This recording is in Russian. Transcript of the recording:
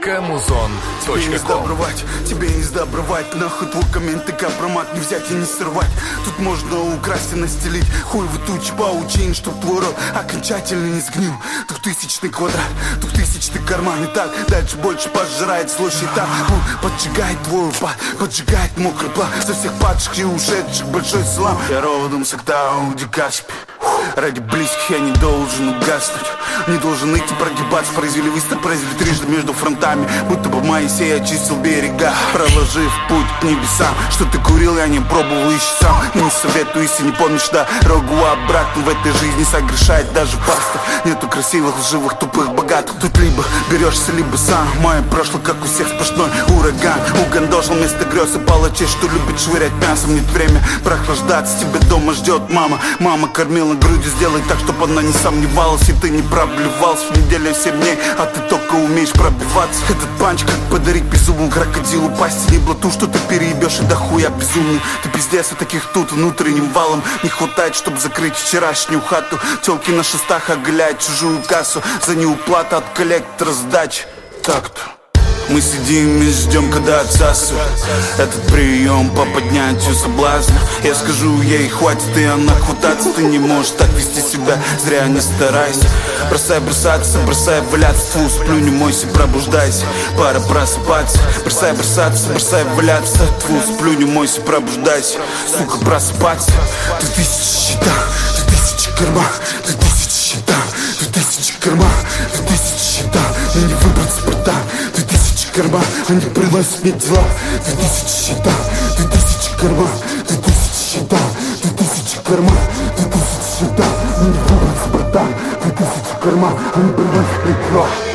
Тебе не сдобровать, тебе не сдобровать. Нахуй твой коммент и компромат не взять и не сорвать. Тут можно украсть и настелить хуевы тучи паучин, чтоб твой рот окончательно не сгнил. 2000-й квадрат, 2000-й карман. И так дальше больше пожирает злой щита. Поджигает твой упад, поджигает мокрый план. За всех падших и ушедших большой салам. Я родом с Ауди Каспи. Ради близких я не должен угаснуть. Не должен идти прогибаться. Произвели выставку, произвели трижды между фронтами. Будто бы Моисей очистил берега, проложив путь к небесам. Что ты курил, я не пробовал, ищи сам. И не советую, если не помнишь дорогу обратно. В этой жизни согрешает даже пастор. Нету красивых, лживых, тупых, богатых. Тут либо берешься, либо сам. Мое прошлое, как у всех, сплошной ураган. Угандошил вместо грез и палачей, что любит швырять мясом. Нет время прохлаждаться, тебя дома ждет мама. Мама кормила грудью, сделай так, чтобы она не сомневалась. И ты не проблевался в неделю 7 дней, а ты только умеешь пробиваться. Этот панч, как подарить безумному крокодилу пасти. Не блату, что ты переебешь и до хуя безумный. Ты пиздец, а таких тут внутренним валом не хватает, чтобы закрыть вчерашнюю хату. Телки на шестах оголяют чужую кассу за неуплату от коллектора сдач. Так-то мы сидим и ждем, когда отсасывают. Этот прием по поднятию соблазна. Я скажу ей, хватит, и она хвататься. Ты не можешь так вести себя, зря не старайся. Бросай бросаться, бросай валяться. Фу, сплю, не мойся, пробуждайся. Пора просыпаться. Бросай бросаться, бросай валяться. Фу, сплю, не мойся, пробуждайся. Сука, просыпаться. 2000 счета, 2000 карма, 2000 счета, 2000 карма, 2000 счета. Мне не выбраться, братан. 2000 карма, они приносят мне дела. 2000 счета, 2000 карма, 2000 счета, 2000 карма, 2000 счета. Мне не выбраться, братан. 2000 карма, они приносят мне дела.